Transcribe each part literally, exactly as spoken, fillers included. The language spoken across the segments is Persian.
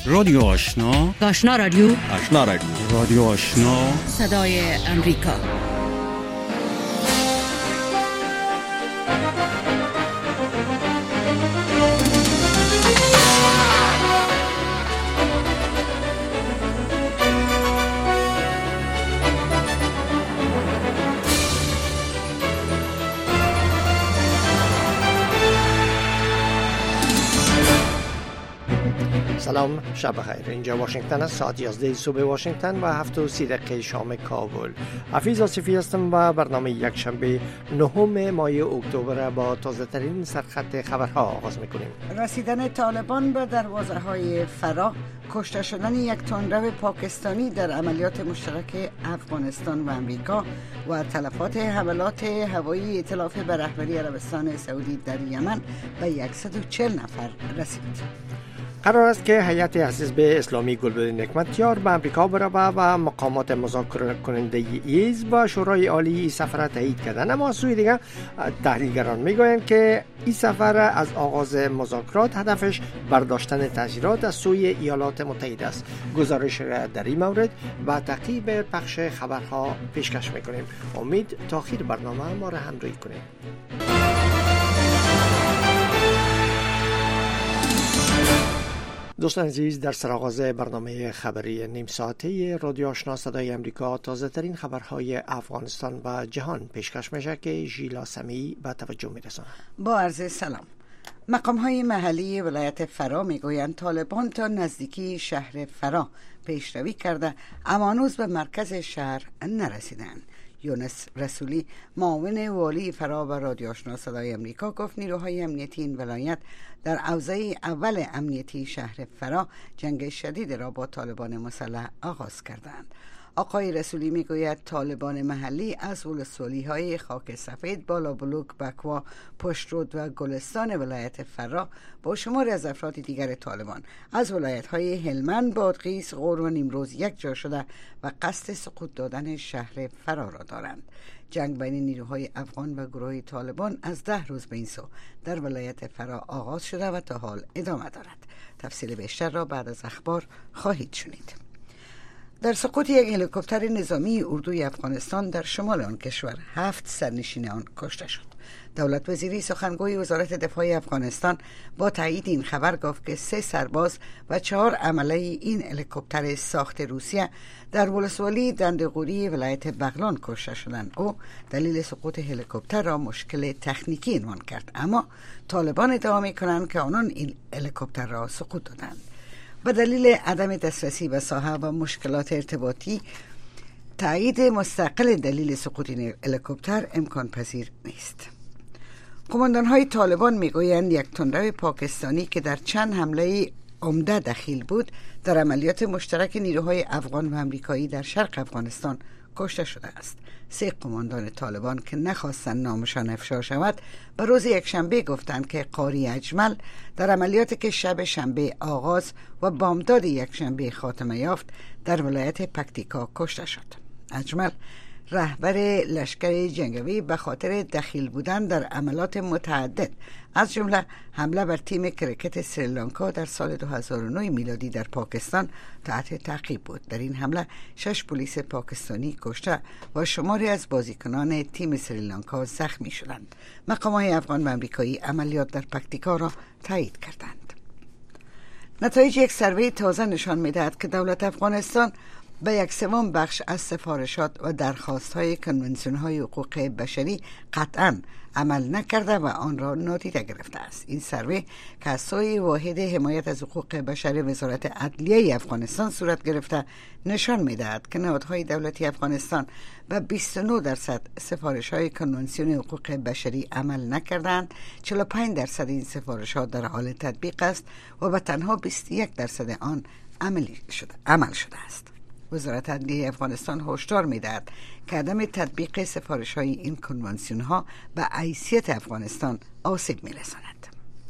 رادیو آشنا، آشنا رادیو، آشنا رادیو، رادیو آشنا، صدای امریکا. سلام، شب بخیر. اینجا واشنگتن است. ساعت یازده صبح واشنگتن و هفت و سی دقیقه شام کابل. حفیظ آصفی هستم و برنامه یک شنبه نهم ماه اکتبر با تازه ترین سرخط خبرها آغاز میکنیم. رسیدن طالبان به دروازه های فرا، کشته شدن یک تندرو پاکستانی در عملیات مشترک افغانستان و امریکا و تلفات حملات هوایی ائتلاف به رهبری عربستان سعودی در یمن به صد و چهل نفر رسید. قرار است که هیئت حزب اسلامی گلبدین نعمتیار به امریکا برود و مقامات مذاکره کننده حزب و شورای عالی این سفر تایید کردند. اما از سوی دیگر تحلیلگران میگویند که این سفر از آغاز مذاکرات هدفش برداشتن تاثیرات از سوی ایالات متحده است. گزارش را در این مورد و تعقیب پخش خبرها پیشکش میکنیم. امید تا آخر برنامه ما را همراهی کنید. دوستان عزیز، در سرآغاز برنامه خبری نیم ساعته رادیو آشنا صدای امریکا تازه ترین خبرهای افغانستان و جهان پیشکش میشه که ژیلا سمیعی به توجه میرساند. با عرض سلام. مقام های محلی ولایت فرا میگویند طالبان تا نزدیکی شهر فرا پیشروی کرده اما هنوز به مرکز شهر نرسیدند. یونس رسولی معاون والی فرا و رادیو آشنا صدای امریکا گفت نیروهای امنیتی این ولایت در اوضاع اول امنیتی شهر فرا جنگ شدید را با طالبان مسلح آغاز کردند. آقای رسولی میگوید طالبان محلی از ولسوالی‌های خاک سفید، بالا بلوک، بکوا، پشترود و گلستان ولایت فرا با شماری از افراد دیگر طالبان از ولایت‌های هلمند، بادغیس، غور و نیمروز یک جا شده و قصد سقوط دادن شهر فرا را دارند. جنگ بین نیروهای افغان و گروه طالبان از ده روز به این سو در ولایت فرا آغاز شده و تا حال ادامه دارد. تفصیل بیشتر را بعد از اخبار خواهید شنید. در سقوط یک هلیکوپتر نظامی اردوی افغانستان در شمال آن کشور هفت سرنشین آن کشته شد. دولت وزیری سخنگوی وزارت دفاع افغانستان با تایید این خبر گفت که سه سرباز و چهار عمله این هلیکوپتر ساخت روسیه در ولسوالی دندقوری ولایت بغلان کشته شدند. او دلیل سقوط هلیکوپتر را مشکل تکنیکی عنوان کرد، اما طالبان ادعا می‌کنند که آنان این هلیکوپتر را سقوط دادند. به دلیل عدم دسترسی به ساحه و مشکلات ارتباطی تایید مستقل دلیل سقوط این هلیکوپتر امکان پذیر نیست. قماندان‌های طالبان میگویند یک تندرو پاکستانی که در چند حمله عمده دخیل بود در عملیات مشترک نیروهای افغان و امریکایی در شرق افغانستان کشته شده است. سه قماندان طالبان که نخواستند نامشان افشا شود به روز یک شنبه گفتند که قاری اجمل در عملیاتی که شب شنبه آغاز و بامداد یک شنبه خاتمه یافت در ولایت پکتیکا کشته شد. اجمل رهبر لشکر جنگی به خاطر دخیل بودن در عملات متعدد از جمله حمله بر تیم کرکت سریلانکا در سال دو هزار و نه میلادی در پاکستان تحت تعقیب بود. در این حمله شش پلیس پاکستانی کشته و شماری از بازیکنان تیم سریلانکا زخمی شدند. مقامات افغان و امریکایی عملیات در پکتیکا را تایید کردند. نتایج یک سروی تازه نشان می‌دهد که دولت افغانستان به یک سوم بخش از سفارشات و درخواست‌های کنوانسیون‌های حقوق بشری قطعاً عمل نکرده و آن را نادیده گرفته است. این سروی که از سوی واحد حمایت از حقوق بشر وزارت عدلیه افغانستان صورت گرفته نشان می‌دهد که نهادهای دولتی افغانستان به بیست و نه درصد سفارش‌های کنوانسیون حقوق بشری عمل نکردند. چهل و پنج درصد این سفارشات در حال تطبیق است و به تنها بیست و یک درصد آن عملی شده عمل شده است. وزارت عدلیه افغانستان هشدار می‌دهد که عدم تطبیق سفارش‌های این کنوانسیون‌ها به حیثیت افغانستان آسیب می‌رساند.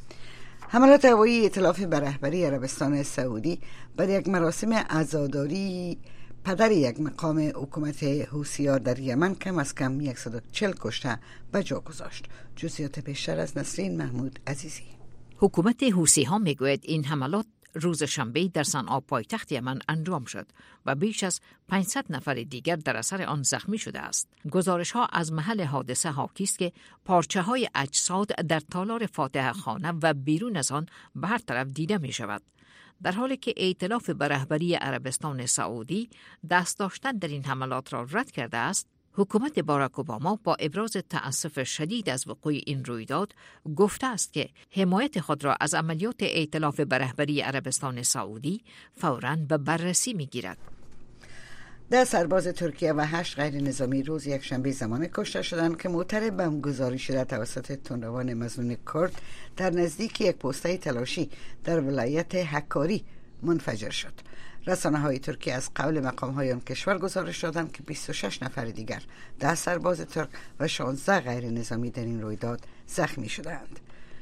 حملات هوایی ائتلاف به رهبری عربستان سعودی بر یک مراسم عزاداری پدر یک مقام حکومت حوثی‌ها در یمن کم از کم صد و چهل کشته به جا گذاشت. جزئیات بیشتر از نسرین محمود عزیزی. حکومت حوثی‌ها میگوید این حملات روز شنبه در صنعا پایتخت یمن انجام شد و بیش از پانصد نفر دیگر در اثر آن زخمی شده است. گزارش ها از محل حادثه حاکی است که پارچه های اجساد در تالار فاتحه خانه و بیرون از آن به هر طرف دیده می شود. در حالی که ائتلاف به رهبری عربستان سعودی دست داشتن در این حملات را رد کرده است، حکومت باراک اوباما با ابراز تأسف شدید از وقوع این رویداد گفته است که حمایت خود را از عملیات ائتلاف به رهبری عربستان سعودی فوراً به بررسی می‌گیرد. ده سرباز ترکیه و هشت غیر نظامی روز یک شنبه زمان کشته شدند که موتر بمبگذاری شده توسط تندروان مظنون کرد در نزدیک یک پسته تلاشی در ولایت حکاری منفجر شد. رسانه های ترکیه از قول مقام های آن کشور گزارش دادند که بیست و شش نفر دیگر، ده سرباز ترک و شانزده غیر نظامی در این رویداد زخمی شدند.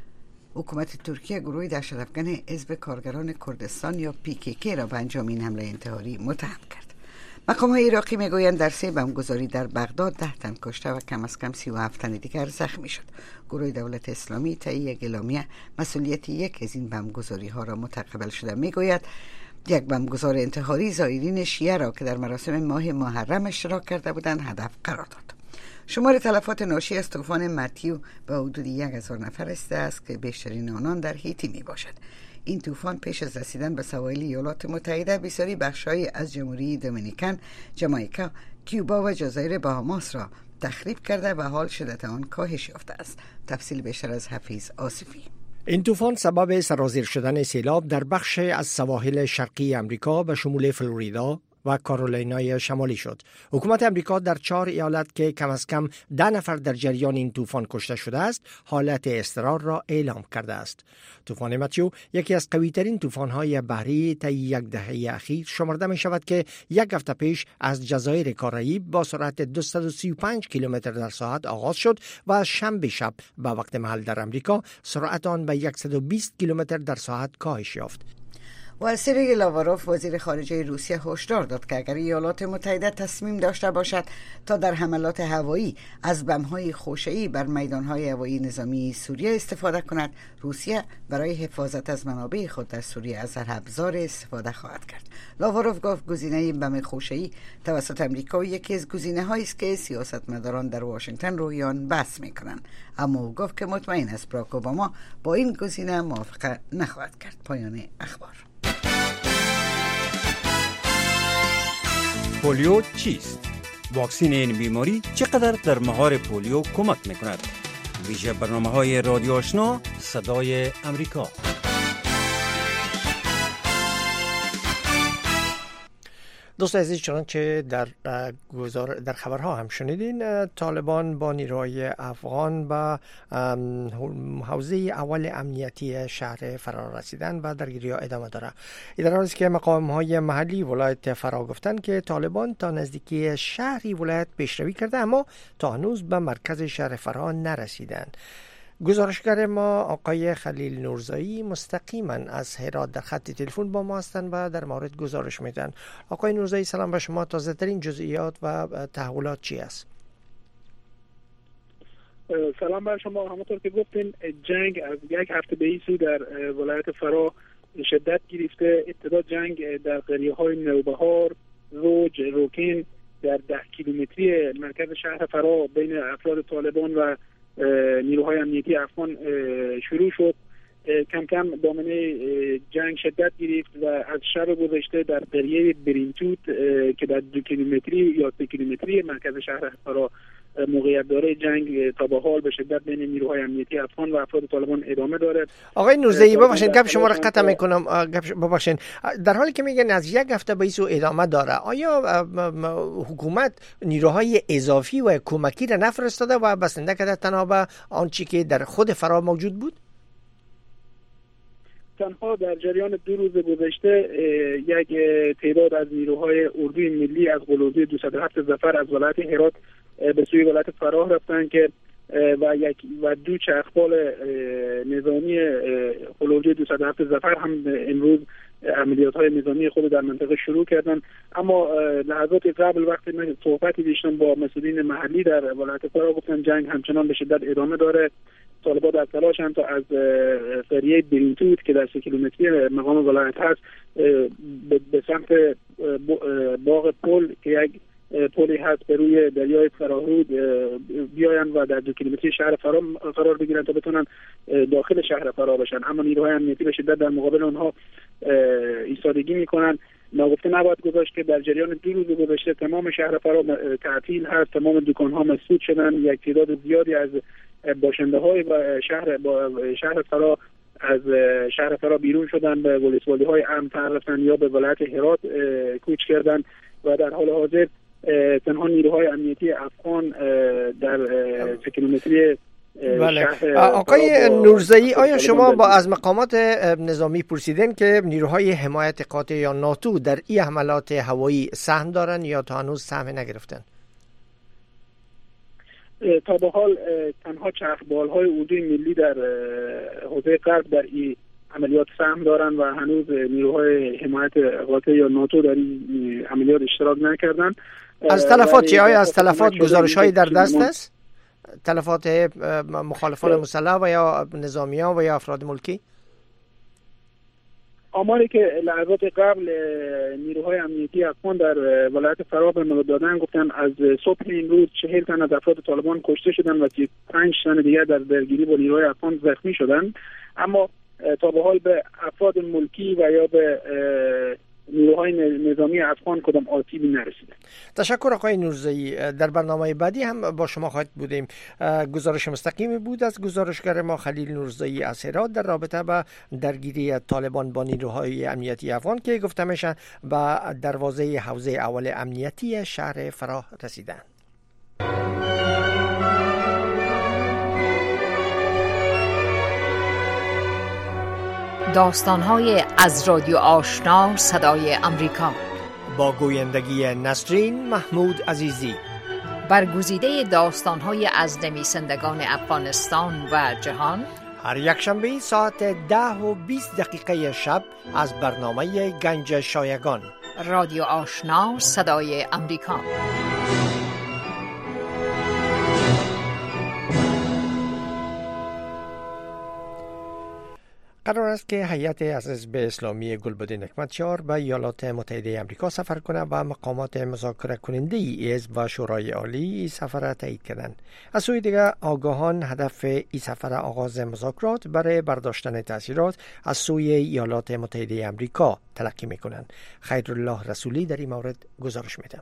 حکومت ترکیه گروهی دهشت‌افکن حزب کارگران کردستان یا پی کی کی را به انجام این حمله انتحاری متهم کرد. مقام های عراقی میگویند در سه بمبگذاری در بغداد ده تن کشته و کم از کم سی و هفت تن دیگر زخمی شد. گروه دولت اسلامی طی یک اعلامیه مسئولیت یک از این بمبگذاری ها را متقبل شده. میگوید یک بمبگذار انتحاری زائرین شیعه را که در مراسم ماه محرم اشتراک کرده بودند هدف قرار داد. شمار تلفات ناشی از طوفان متیو به حدود یک هزار نفر رسیده است که بیشترین آنان در هیتی می باشد. این طوفان پیش از رسیدن به سواحل ایالات متحده بسیاری بخش‌هایی از جمهوری دومینیکن، جامائیکا، کیوبا و جزایر بهاماس را تخریب کرده و حال شدت آن کاهش یافته است. تفصیل بیشتر از حفیظ آصفی. این طوفان سبب سرازیر شدن سیلاب در بخش از سواحل شرقی امریکا به شمول فلوریدا و کارولینای شمالی شد. حکومت امریکا در چهار ایالت که کم از کم ده نفر در جریان این طوفان کشته شده است، حالت اضطرار را اعلام کرده است. طوفان متیو یکی از قوی‌ترین طوفان‌های بحری طی یک دهه اخیر شمرده می شود که یک هفته پیش از جزایر کارائیب با سرعت دویست و سی و پنج کیلومتر در ساعت آغاز شد و از شنبه شب به وقت محل در امریکا سرعت آن به صد و بیست کیلومتر در ساعت کاهش یافت. و سرگئی لاواروف وزیر خارجه روسیه هشدار داد که اگر ایالات متحده تصمیم داشته باشد تا در حملات هوایی از بم‌های خوشه‌ای بر میدان‌های هوایی نظامی سوریه استفاده کند، روسیه برای حفاظت از منابع خود در سوریه از ابزار استفاده خواهد کرد. لاواروف گفت گزینه بم خوشه‌ای توسط آمریکا یکی از گزینه‌هایی است که سیاستمداران در واشنگتن روی آن بحث می‌کنند، اما او گفت که مطمئن است باراک اوباما با این گزینه موافقت نخواهد کرد. پایان اخبار. پولیو چیست؟ واکسین این بیماری چقدر در مهار پولیو کمک میکند؟ ویژه برنامه‌های رادیو آشنا صدای امریکا. دوست عزیز، چنانچه در گزار در خبرها هم شنیدین، طالبان با نیروهای افغان به حوزه اول امنیتی شهر فرا رسیدن و درگیری‌ها ادامه داره. این در حالی است که مقام‌های محلی ولایت فرا گفتن که طالبان تا نزدیکی شهری ولایت پیشروی کرده، اما تا هنوز به مرکز شهر فرا نرسیدند. گزارشگر ما آقای خلیل نورزایی مستقیما از هرات در خط تلفن با ما هستند و در مورد گزارش میدن. آقای نورزایی، سلام به شما. تازه ترین جزئیات و تحولات چی است؟ سلام بر شما. همونطور که گفتین، جنگ از یک هفته به این سو در ولایت فرا شدت گرفته. ابتدا جنگ در قریه های نوبهار، روج، روکین در ده کیلومتری مرکز شهر فرا بین افراد طالبان و نیروهای امنیتی افغان شروع شد. کم کم دامنه جنگ شدت گرفت و از شب گذشته در قریه برینتوت که در دو کیلومتری یا سه کیلومتری مرکز شهر فرا موقعیت داره، جنگ تا به حال به شدت بین نیروهای امنیتی افغان و افراد طالبان ادامه داره. آقای نورزایی، ببخشید گپ شما را قطع میکنم. ببخشید، در حالی که میگن از یک هفته به این ادامه داره، آیا حکومت نیروهای اضافی و کمکی را نفرستاده و بسنده کرده تنها به آنچه که در خود فرا موجود بود؟ تنها در جریان دو روز گذشته یک تعداد از نیروهای اردوی ملی از قلوزی دویست و هفت ظفر از ولایت هرات به سوی ولایت فراه رفتند که و یک و دو چرخبال نظامی قلوزی دویست و هفت ظفر هم امروز عملیات های نظامی خود در منطقه شروع کردن. اما لحظات قبل وقتی من صحبتی داشتم با مسئولین محلی در ولایت فرا، گفتن جنگ همچنان به شدت ادامه داره. طالبان در تلاشن تا از قریه برینتوت که در سه کیلومتری مقام ولایت هست به سمت باغ پل که یک پلی هست به روی دریای فراهود بیاین و در دو کیلومتری شهر فرا قرار بگیرن تا بتونن داخل شهر فرا بشن. اما نیروهای امنیتی به شدت در مقابل اونها ایستادگی میکنن. ناگفته نباید گذاشت که در جریان دو روز گذشته تمام شهر فرا تعطیل هست، تمام دکان‌ها مسدود شدن. یک تعداد زیادی از باشنده‌های و شهر با شهر فرا از شهر فرا بیرون شدن، به ولسوالی‌های امن رفتن یا به ولایت هرات کوچ کردن و در حال حاضر تنها نیروهای امنیتی افغان در سه کیلومتری بله. آقای نورزئی، آیا شما با از مقامات نظامی پرسیدین که نیروهای حمایت قاطع یا ناتو در این حملات هوایی سهم دارن یا تا هنوز سهم نگرفتن؟ تا به حال تنها چرخبال‌های اردوی ملی در حوزه غرب در این عملیات سهم دارن و هنوز نیروهای حمایت قاطع یا ناتو در این عملیات اشتراک نکردن. از تلفات چی؟ آیا از تلفات گزارش‌هایی در دست است؟ تلفات مخالفان مسلح و یا نظامیان و یا افراد ملکی؟ آماری که لحظات قبل نیروهای امنیتی افغان در ولایت فرا به ما دادن گفتن از صبح امروز چهل تن از افراد طالبان کشته شدن و سی و پنج تن دیگر در درگیری با نیروهای افغان زخمی شدن. اما تا به حال به افراد ملکی و یا به نیروهای نظامی افغان کدام آسیبی نرسیده. تشکر آقای نورزئی. در برنامه بعدی هم با شما خواهد بودیم. گزارش مستقیمی بود از گزارشگر ما خلیل نورزئی از هرات در رابطه با درگیری طالبان با نیروهای امنیتی افغان که گفته میشه به دروازه حوزه اول امنیتی شهر فرا رسیدند. داستان‌های از رادیو آشنا صدای امریکا با گویندگی نسرین محمود عزیزی، برگزیده داستان‌های از نویسندگان افغانستان و جهان، هر یک شنبه ساعت ده و بیست دقیقه شب از برنامه گنج شایگان. رادیو آشنا صدای امریکا. قرار است که هیئت از حزب اسلامی گلبد نعمتیار به ایالات متحده آمریکا سفر کنند و مقامات مذاکره کننده ای حزب و شورای عالی این سفر تایید کردند. از سوی دیگر آگاهان هدف این سفر آغاز مذاکرات برای برداشتن تاثیرات از سوی ایالات متحده آمریکا تلقی میکنند. خیرالله رسولی در این مورد گزارش میده.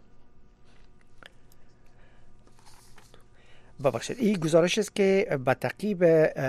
ببخشید، این گزارش است که به تعقیب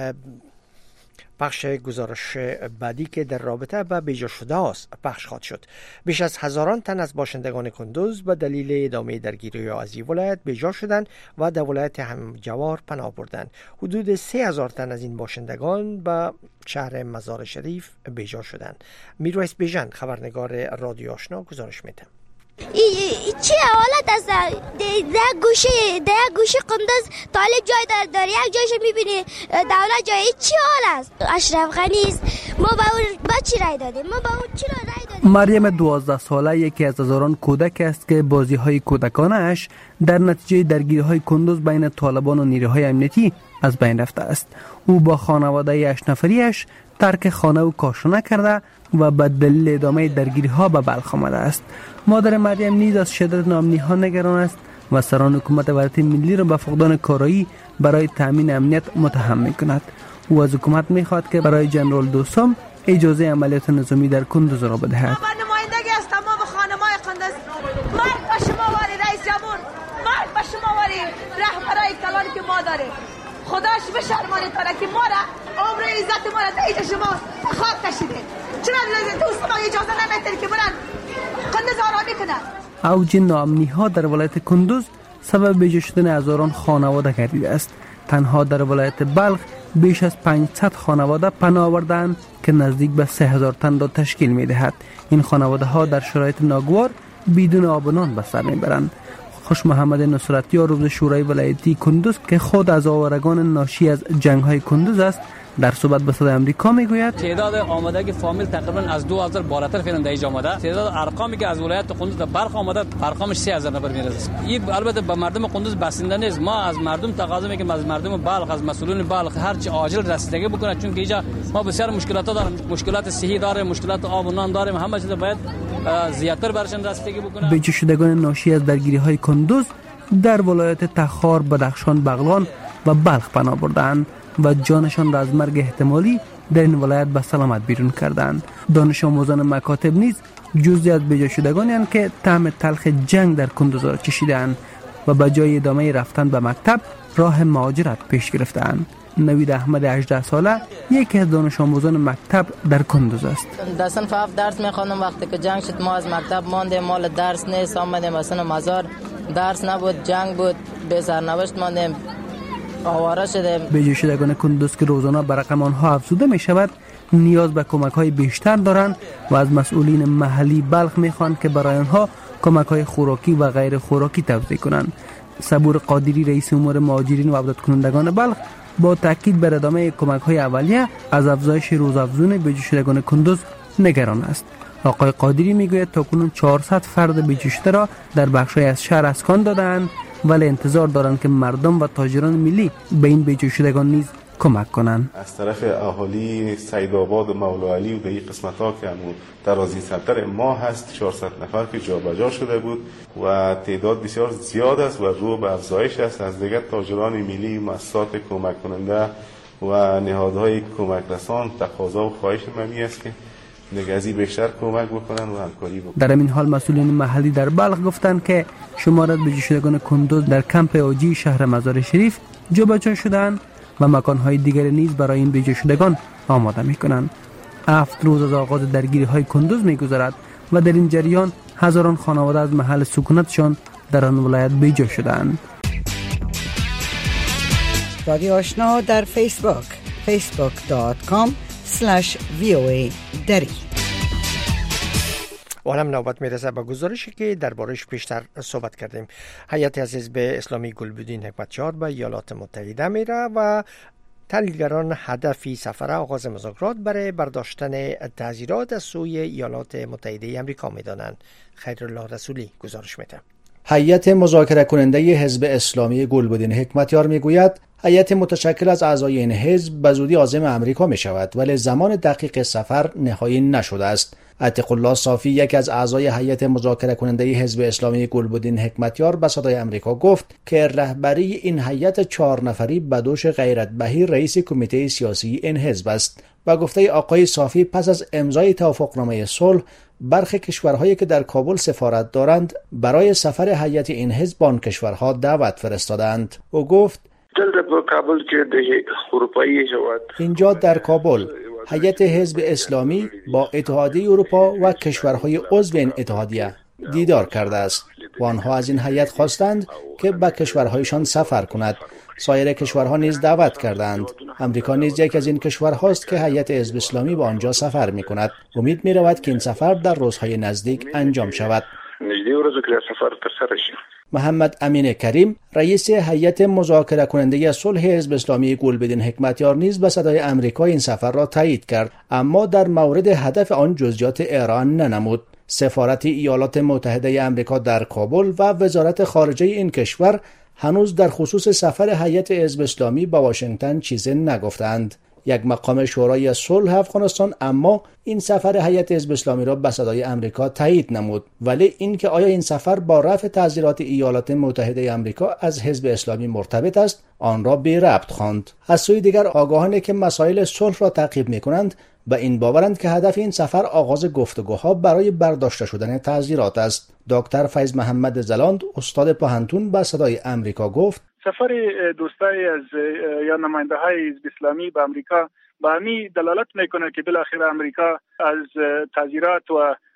پخش گزارش بعدی که در رابطه با بیجا شده است پخش خواهد شد. بیش از هزاران تن از باشندگان کندوز به دلیل ادامه درگیری از این ولایت بیجا شدند و در ولایت همجوار پناه بردند. حدود سه هزار تن از این باشندگان به شهر مزار شریف بیجا شدند. میرویس بیژن، خبرنگار رادیو آشنا، گزارش میده. ای, ای چه حالت است؟ در گوشه در گوشه قندوز طالب جای داره, داره یک جایش میبینی دولت جای. چه حال است؟ اشرف غنی است. ما با اون با چی رای دادیم؟ ما با اون چرا رای دادیم؟ مریم دوازده ساله یکی از هزاران کودک است که بازی های کودکانش در نتیجه درگیری های کندوز بین طالبان و نیروهای امنیتی از بین رفته است. او با خانواده هشت نفریش ترک خانه و کاشانه کرده و به دلیل ادامه درگیری ها به بلخ آمده است. مادر مریم نیز از شدت ناامنی ها نگران است و سران حکومت ولایت ملی را به فقدان کارایی برای تامین امنیت متهم می‌کند. او از حکومت می‌خواهد که برای جنرال دوستم اجازه عملیات نظامی در کندوز را بدهد. من نمایندگی از تمام خانم‌های کندوز. مرگ به شما ولی رئیس جمهور، مرگ به شما ولی رهبرای کلانی که ما داریم. خداش بشرمانه تاره که ما را عمر عزت ما را در شما خاک کشیده. چرا دوست ما اجازه نمیدید که برن کندوز آرامی کنن؟ اوج ناامنی ها در ولایت کندوز سبب بیجا شدن هزاران خانواده گردیده است. تنها در ولایت بلخ بیش از پانصد خانواده پناه آوردند که نزدیک به سه هزار تن را تشکیل می‌دهد. این خانواده ها در شرایط ناگوار بدون آب و نان به سر میبرند. خوش محمد نصرتیار عضو شورای ولایتی کندوز که خود از آوارگان ناشی از جنگ های کندوز است، در صحبت با صدای آمریکا میگوید تعداد آمادگی فامیل تقریبا از دو هزار بالاتر فعلا در اینجا آمده. تعداد ارقامی که از ولایت قندوز به برخ آمده ارقامش سه هزار نفر میرسه. این البته به مردم قندوز بسنده نیست. ما از مردم تقاضا میکنیم، از مردم بلخ، از مسئولین بلخ هر چه عاجل رسیدگی بکنه، چون که اینجا ما بسیار مشکلات داریم، مشکلات صحی داریم، مشکلات آب و نان داریم، همه چیز باید زیادتر برشان رسیدگی بکنه. بیجا شدگان ناشی از درگیری‌های کندوز در ولایت تخار، بدخشان، بغلان و بلخ پناه بردند و جانشان را از مرگ احتمالی در این ولایت به سلامت بیرون کردند. دانش آموزان مکاتب نیز جزئی از بیجا شدگانی هستند که طعم تلخ جنگ در کندوز را چشیدند و به جای ادامه رفتن به مکتب راه مهاجرت پیش گرفتند. نوید احمد هجده ساله یکی از دانش آموزان مکتب در کندوز است. در صنف هفت درس میخوانم. وقتی که جنگ شد ما از مکتب ماندیم، مال درس نیست، آمدیم مثلا مزار، درس نبود، جنگ بود، به سرنوشت ماندیم، آواره شدیم. بیجا شدگان کندوز که روزانه به رقم آنها افزوده می شود نیاز به کمک های بیشتر دارند و از مسئولین محلی بلخ میخوان که برای آنها کمک های خوراکی و غیر خوراکی توزیع کنند. صبور قادری رئیس امور مهاجرین و عودت کنندگان بلخ با تاکید بر ادامه کمک های اولیه از افزایش روزافزون بیجا شدگان کندوز نگران است. آقای قادری میگوید تاکنون چهارصد فرد بیجا شده را در بخش‌های از شهر اسکان دادند، ولی انتظار دارند که مردم و تاجران ملی به این بیجا شدگان نیز کمک کنند. از طرف اهالی سیدآباد و مولا علی و به این قسمت‌ها که همون درازی سرتر ما هست چهارصد نفر که جابجا شده بود و تعداد بسیار زیاد است و رو به افزایش است. از دیگر تاجران ملی، مؤسسات کمک کننده و نهادهای کمک رسان تقاضا و خواهش منی است که نگازی بیشتر کمک بکنن و همکاری بکنن. در این حال مسئولین محلی در بلخ گفتند که شمار بیجا شدگان کندوز در کمپ اوجی شهر مزار شریف جابجا شدند و مکان‌های دیگری نیز برای این بیجا شدگان آماده می‌کنند. هفت روز از آغاز درگیری‌های کندوز می‌گذرد و در این جریان هزاران خانواده از محل سکونتشان در آن ولایت بیجا شدند. رادیو آشنا در فیسبوک فیسبوک دات کام اسلش وی او ای دری. و هم نوبت میرسه به گزارشی که دربارش بیشتر صحبت کردیم. هیئت از حزب اسلامی گلبدین حکمتیار به ایالات متحده میره و تحلیلگران هدفی سفر آغاز مذاکرات برای برداشتن تعزیرات از سوی ایالات متحده آمریکا میدانند. خیرالله رسولی گزارش میده. هیئت مذاکره کننده حزب اسلامی گلبدین حکمتیار میگوید هیئت متشکل از اعضای این حزب به زودی عازم امریکا می شود، ولی زمان دقیق سفر نهایی نشده است. عتیق الله صافی، یکی از اعضای هیئت مذاکره کننده حزب اسلامی گلبدین حکمتیار، به صدای آمریکا گفت که رهبری این هیئت چهار نفری به دوش غیرت بهی رئیس کمیته سیاسی این حزب است. و گفته آقای صافی پس از امضای توافقنامه صلح برخی کشورهایی که در کابل سفارت دارند برای سفر هیئت این حزب به آن کشورها دعوت فرستادند. او گفت اینجا در کابل هیئت حزب اسلامی با اتحادیه اروپا و کشورهای عضو این اتحادیه دیدار کرده است و آنها از این هیئت خواستند که به کشورهایشان سفر کند. سایر کشورها نیز دعوت کردند. امریکا نیز یک از این کشورهاست که هیئت حزب اسلامی به آنجا سفر می کند. امید می رود که این سفر در روزهای نزدیک انجام شود. محمد امین کریم، رئیس هیئت مذاکره کننده صلح حزب اسلامی گلبدین حکمتیار، نیز به صدای آمریکا این سفر را تایید کرد، اما در مورد هدف آن جزئیات اعلام ننمود. سفارت ایالات متحده آمریکا در کابل و وزارت خارجه این کشور هنوز در خصوص سفر هیئت حزب اسلامی به واشنگتن چیزی نگفتند. یک مقام شورای صلح افغانستان اما این سفر هیئت حزب اسلامی را به صدای آمریکا تایید نمود، ولی اینکه آیا این سفر با رفع تعزیرات ایالات متحده آمریکا از حزب اسلامی مرتبط است، آن را بی ربط خواند. از سوی دیگر آگاهانی که مسائل صلح را تعقیب می‌کنند به این باورند که هدف این سفر آغاز گفتگوها برای برداشته شدن تعزیرات است. دکتر فیض محمد زلاند، استاد پوهنتون، به صدای آمریکا گفت سفر دوستای از یا نماینده های حزب اسلامی به امریکا به همین دلالت میکنه که بالاخره امریکا از تعزیرات و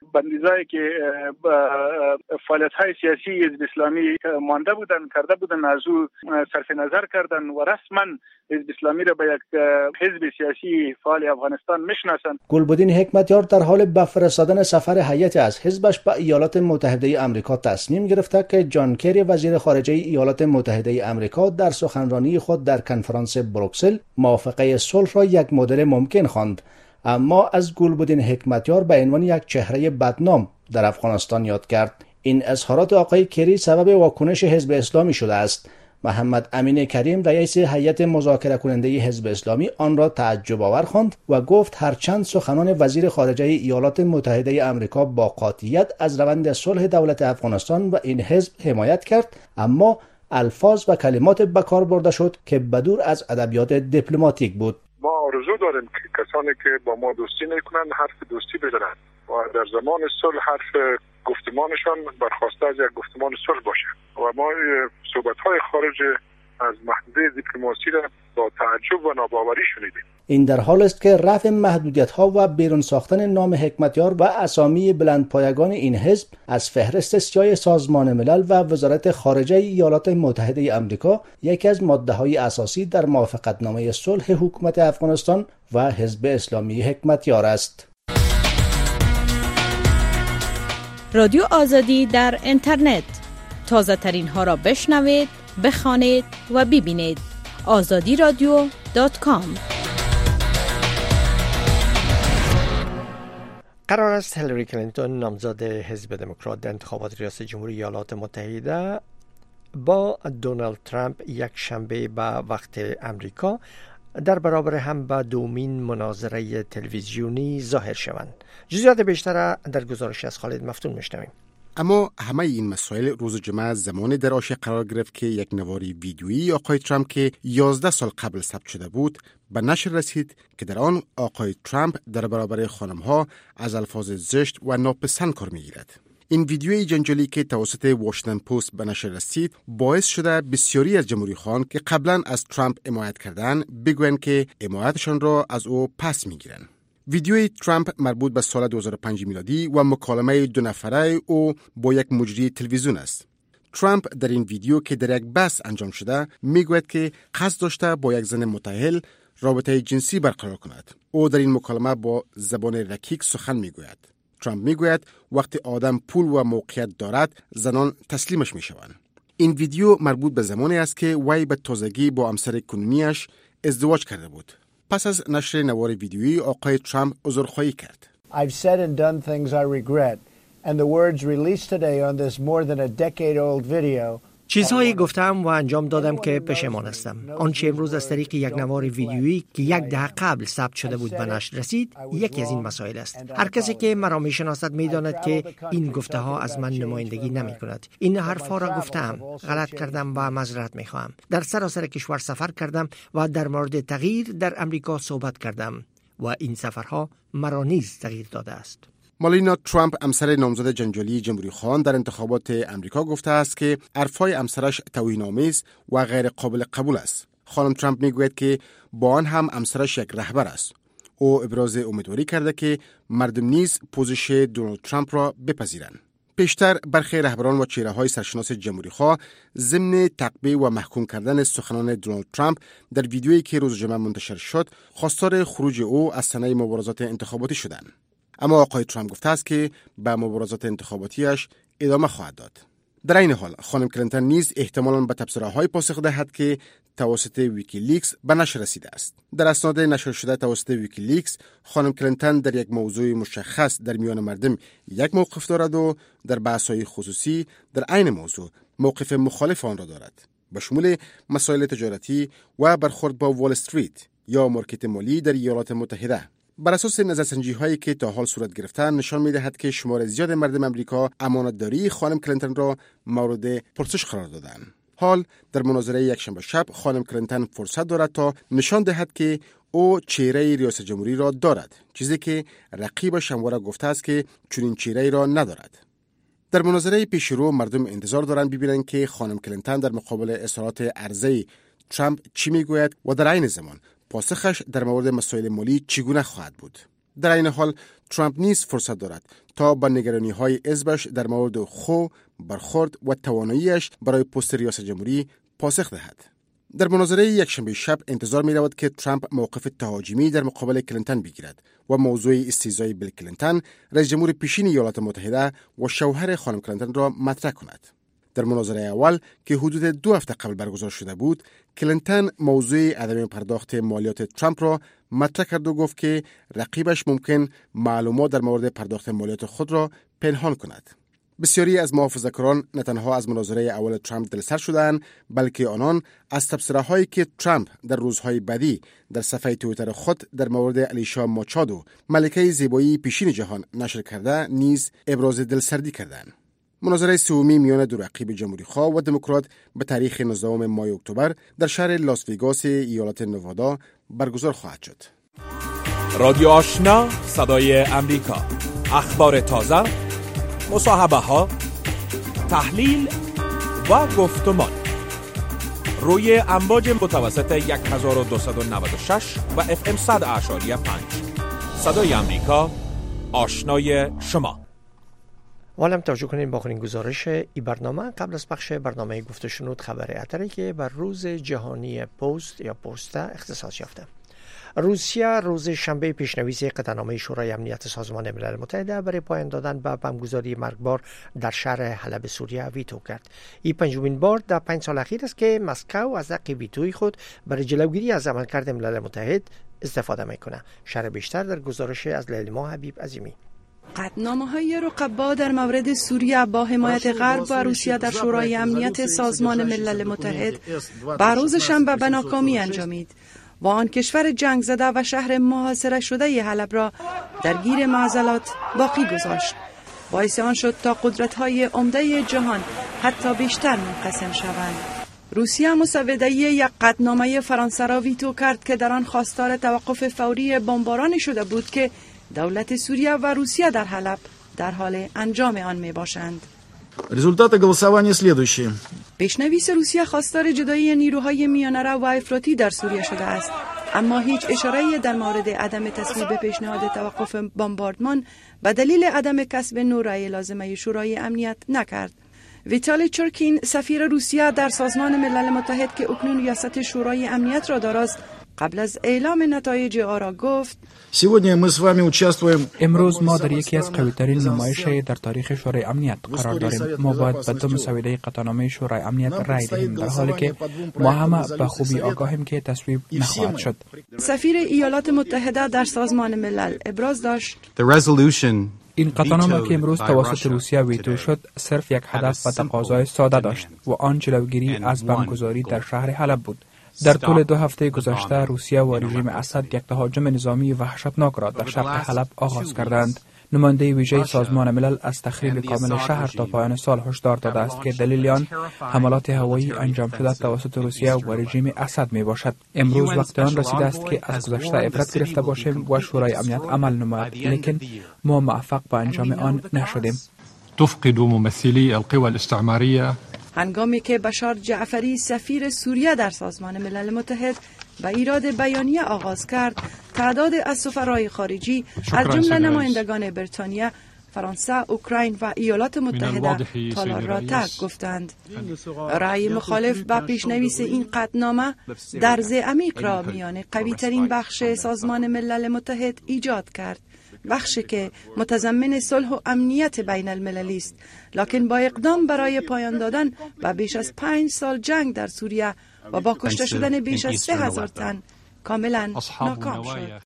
بندیزایی که فعالیت‌های سیاسی حزب اسلامی مانده بودن کرده بودن از او صرف نظر کردن و رسما حزب اسلامی را به یک حزب سیاسی فعال افغانستان میشناسند. گلبدین حکمتیار در حال به فرستادن سفر هیئتی از حزبش به ایالات متحده آمریکا تصمیم گرفته که جان کری وزیر خارجه ایالات متحده آمریکا در سخنرانی خود در کنفرانس بروکسل موافقه صلح را یک مدل ممکن خواند، اما از گلبدین حکمتیار به عنوان یک چهره بدنام در افغانستان یاد کرد. این اظهارات آقای کری سبب واکنش حزب اسلامی شده است. محمد امین کریم رئیس هیئت مذاکره کننده حزب اسلامی آن را تعجب آور خواند و گفت هرچند سخنان وزیر خارجه ایالات متحده آمریکا با قاطعیت از روند صلح دولت افغانستان و این حزب حمایت کرد، اما الفاظ و کلمات به کار برده شد که بدور از ادبیات دیپلماتیک بود. ما آرزو داریم که کسانی که با ما دوستی نکنند حرف دوستی بزنند و در زمان صلح حرف گفتمانشان برخواسته از یک گفتمان صلح باشه و ما صحبت‌های خارج از محدوده دیپلماسی را با تعجب و ناباوری شنیدیم. این در حال است که رفع محدودیت‌ها و بیرون ساختن نام حکمتیار و اسامی بلندپایگان این حزب از فهرست سیاه سازمان ملل و وزارت خارجه ایالات متحده آمریکا یکی از ماده‌های اساسی در موافقتنامه صلح حکومت افغانستان و حزب اسلامی حکمتیار است. رادیو آزادی در اینترنت، تازه ترین ها را بشنوید، بخوانید و ببینید. آزادی رادیو دات کام. قرار است هیلاری کلینتون نامزد حزب دموکرات در انتخابات ریاست جمهوری ایالات متحده با دونالد ترامپ یک شنبه به وقت امریکا در برابر هم با دومین مناظره تلویزیونی ظاهر شوند. جزئیات بیشتر در گزارش از خالد مفتون میشنویم. اما همه این مسائل روز جمعه زمان در آشه قرار گرفت که یک نواری ویدیویی آقای ترامپ که یازده سال قبل ثبت شده بود به نشر رسید که در آن آقای ترامپ در برابر خانمها از الفاظ زشت و ناپسند کار میگیرد. این ویدیوی جنجالی که توسط واشنگتن پست به نشر رسید باعث شده بسیاری از جمهوری خواهان که قبلا از ترامپ حمایت کردند بگویند که حمایتشان را از او پس میگیرند. ویدیوی ترامپ مربوط به سال دو هزار و پنج میلادی و مکالمه دو نفره او با یک مجری تلویزیون است. ترامپ در این ویدیو که در یک بحث انجام شده میگوید که قصد داشته با یک زن متأهل رابطه جنسی برقرار کند. او در این مکالمه با زبان رکیک سخن میگوید. ترامپ میگوید وقتی آدم پول و موقعیت دارد زنان تسلیمش میشوند. این ویدیو مربوط به زمانی است که وی به تازگی با همسر کنونیش ازدواج کرده بود. پس از نشر نوار ویدیویی آقای ترامپ عذرخواهی کرد. I've said and done things I regret and the words released today on this more than a decade old video. چیزهایی گفتم و انجام دادم که پشیمان هستم. آنچه امروز از طریق یک نوار ویدیویی که یک دهه قبل ثبت شده بود به نشر رسید یکی از این مسائل است. هر کسی که مرا میشناسد میداند که این گفته ها از من نمایندگی نمی کند. این حرفها را گفتم، غلط کردم و معذرت می خواهم. در سراسر کشور سفر کردم و در مورد تغییر در امریکا صحبت کردم و این سفرها مرا نیز تغییر داده است. مالینا ترامپ همسر نامزد جنجالی جمهوری خواهان در انتخابات امریکا گفته است که حرفای همسرش توهین‌آمیز و غیر قابل قبول است. خانم ترامپ میگوید که با آن هم همسرش یک رهبر است. او ابراز امیدواری کرده که مردم نیز پوزش دونالد ترامپ را بپذیرند. پیشتر برخی رهبران و چهره‌های سرشناس جمهوری خواه ضمن تعقیب و محکوم کردن سخنان دونالد ترامپ در ویدیویی که روز جمعه منتشر شد خواستار خروج او از صحنه مبارزات انتخاباتی شدند. اما آقای ترامپ گفته است که به مبارزات انتخاباتیش ادامه خواهد داد. در این حال خانم کلینتون نیز احتمالاً به تبصره‌های پاسخ دهد که توسط ویکیلیکس به نشر رسیده است. در اسناد نشر شده توسط ویکیلیکس خانم کلینتون در یک موضوع مشخص در میان مردم یک موقف دارد و در بحث‌های خصوصی در عین موضوع موقف مخالف آن را دارد، به شمول مسائل تجارتی و برخورد با وال استریت یا مارکت مالی در ایالات متحده. بر اساس نظرسنجی هایی که تا حال صورت گرفته نشان می‌دهد که شمار زیاد مردم امریکا امانتداری خانم کلینتون را مورد پرسش قرار دادند. حال در مناظره یکشنبه شب خانم کلینتون فرصت دارد تا نشان دهد که او چهره ریاست جمهوری را دارد، چیزی که رقیبش همواره گفته است که چنین چهره‌ای را ندارد. در مناظره پیشرو مردم انتظار دارند ببینند که خانم کلینتون در مقابل اظهارات عرضه ترامپ چی میگوید و در عین زمان پاسخش در مورد مسائل مالی چگونه خواهد بود. در این حال ترامپ نیز فرصت دارد تا با نگرانی‌های حزبش در مورد خو، برخورد و تواناییش برای پست ریاست جمهوری پاسخ دهد. در مناظره یکشنبه شب انتظار می رود که ترامپ موقف تهاجمی در مقابل کلینتون بگیرد و موضوع استیزای بیل کلینتون، رئیس جمهور پیشین ایالات متحده و شوهر خانم کلینتون را مطرح کند. در مناظره اول که حدود دو هفته قبل برگزار شده بود، کلینتون موضوع عدم پرداخت مالیات ترامپ را مطرح کرد و گفت که رقیبش ممکن معلومات در مورد پرداخت مالیات خود را پنهان کند. بسیاری از محافظه‌کاران نه تنها از مناظره اول ترامپ دلسر شدند، بلکه آنان از تبصره‌هایی که ترامپ در روزهای بعدی در صفحه توییتر خود در مورد الیشا ماچادو، ملکه زیبایی پیشین جهان نشر کرده، نیز ابراز دلسردی کردند. مناظره سومی میان دو رقیب جمهوری‌خواه و دموکرات به تاریخ نوزدهم ماه اکتبر در شهر لاس وگاس ایالت نوادا برگزار خواهد شد. رادیو آشنا، صدای امریکا، اخبار تازه، مصاحبه ها، تحلیل و گفتمان روی امواج متوسط یک هزار و دویست و نود و شش و اف ام صد اعشاری پنج. صدای امریکا، آشنای شما. حالا توجه کنیم با آخرین گزارش ای برنامه. قبل از پخش برنامه گفت و شنود خبر اتری که بر روز جهانی پست یا پسته اختصاص یافته. روسیه روز شنبه پیشنویس قطعنامه شورای امنیت سازمان ملل متحد برای پایان دادن به بمبگذاری مرگبار در شهر حلب سوریه ویتو کرد. این پنجمین بار در پنج سال اخیر است که مسکو از حق ویتوی خود برای جلوگیری از عملکرد ملل متحد استفاده میکنه. شرح بیشتر در گزارش از لیلما حبیب عظیمی. قطعنامه‌های رقبا در مورد سوریه با حمایت غرب و روسیه در شورای امنیت سازمان ملل متحد بر روز شنبه به ناکامی انجامید و آن کشور جنگ زده و شهر محاصره شده ی حلب را درگیر معضلات باقی گذاشت. باعث آن شد تا قدرت‌های عمده جهان حتی بیشتر منقسم شوند. روسیه مسوده یک قطعنامه فرانسه را ویتو کرد که در آن خواستار توقف فوری بمبارانی شده بود که دولت سوریه و روسیه در حلب در حال انجام آن می باشند. Результаты голосования следующие. پیشنویس روسیه خواستار جدایی نیروهای میانه رو و افراطی در سوریه شده است، اما هیچ اشاره‌ای در مورد عدم تصویب پیشنهاد توقف بمباردمان به دلیل عدم کسب نورای لازمه شورای امنیت نکرد. ویتالی چرکین سفیر روسیه در سازمان ملل متحد که اکنون ریاست شورای امنیت را دارد، قبل از اعلام نتایج آرا گفت: امروز ما در یکی از قوی‌ترین نمایش در تاریخ شورای امنیت قرار داریم. ما باید به دو مسوده قطعنامه شورای امنیت رای دهیم، در حالی که ما همه به خوبی آگاهیم که تصویب نخواهد شد. سفیر ایالات متحده در سازمان ملل ابراز داشت: این قطعنامه که امروز توسط روسیه ویتو شد صرف یک هدف و تقاضای ساده داشت و آن جلوگیری از بمبگذاری در شهر حلب بود. در طول دو هفته گذشته روسیه و رژیم اسد یک تهاجم نظامی وحشتناک را در شرق حلب آغاز کردند. نماینده ویژه سازمان ملل از تخریب کامل شهر تا پایان سال هشدار داده است که دلیل آن حملات هوایی انجام شده توسط روسیه و رژیم اسد می باشد. امروز وقت آن رسیده است که از گذشته عبرت گرفته باشیم و شورای امنیت عمل نماید، لیکن ما موفق به انجام آن نشدیم. تفقد ممثلی القوى الاستعماريه. هنگامی که بشار جعفری سفیر سوریه در سازمان ملل متحد به ایراد بیانیه آغاز کرد، تعداد از سفرای خارجی از جمله نمایندگان بریتانیا، فرانسه، اوکراین و ایالات متحده تالار را ترک گفتند. رأی مخالف به پیشنویس این قطعنامه درز عمیق را میان قوی ترین بخش سازمان ملل متحد ایجاد کرد، بخشی که متضمن صلح و امنیت بین المللی است، لکن با اقدام برای پایان دادن به بیش از پنج سال جنگ در سوریه و با کشته شدن بیش از سه هزار تن کاملا ناکام شد.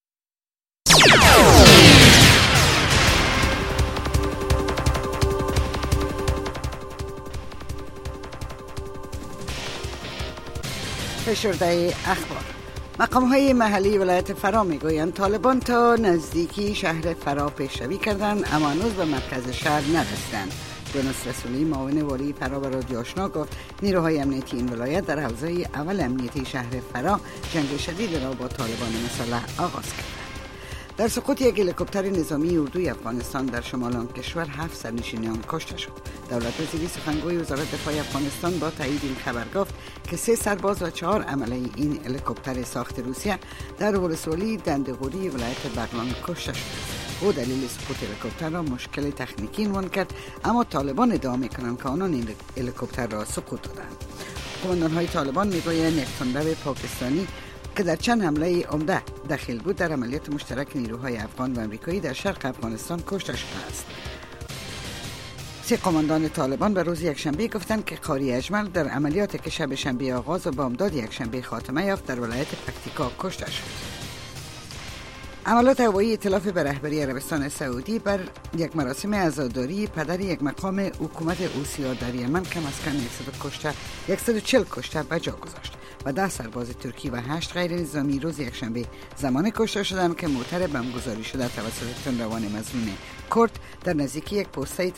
فشرده اخبار. مقام‌های محلی ولایت فرا میگویند طالبان تا نزدیکی شهر فرا پیشروی کردند، اما هنوز به مرکز شهر نرسیدند. یونس رسولی معاون والی فرا به رادیو آشنا گفت نیروهای امنیتی این ولایت در حوزه اول امنیتی شهر فرا جنگ شدید را با طالبان مسلح آغاز کردند. در سقوط یک هلیکوپتر نظامی اردوی افغانستان در شمال آن کشور هفت سرنشینان کشته شد. دولت وزیری سخنگوی وزارت دفاع افغانستان با تایید این خبر گفت که سه سرباز و چهار عمله این هلیکوپتر ساخت روسیه در ولسوالی دنده‌قوری ولایت بغلان کشته شد. او دلیل سقوط هلیکوپتر را مشکل تکنیکی عنوان کرد، اما طالبان ادعا می‌کنند که آنان این هلیکوپتر را سقوط دادند. قماندان‌های طالبان می‌گویند یک تندرو پاکستانی که در چند حمله عمده دخیل بود در عملیات مشترک نیروهای افغان و امریکایی در شرق افغانستان کشته شده است. سه قماندان طالبان به روز یکشنبه گفتند که قاری اجمل در عملیاتی که شب شنبه آغاز و بامداد یکشنبه خاتمه یافت در ولایت پکتیکا کشته شد. عملات هوایی ائتلاف به رهبری عربستان سعودی بر یک مراسم عزاداری پدر یک مقام حکومت اوسیا در یمن کم از کم صد و چهل کشته به جا گذاشت و ده سرباز ترکی و هشت غیر نظامی روز یکشنبه زمان کشته شدند که موتر بمبگذاری شده توسط تندروان مظنون کرد در نزدیکی یک پسته